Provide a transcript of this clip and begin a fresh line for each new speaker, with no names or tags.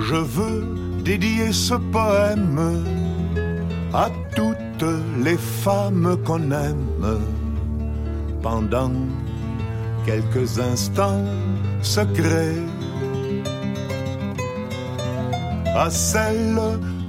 Je veux dédier ce poème à toutes les femmes qu'on aime pendant quelques instants secrets, à celles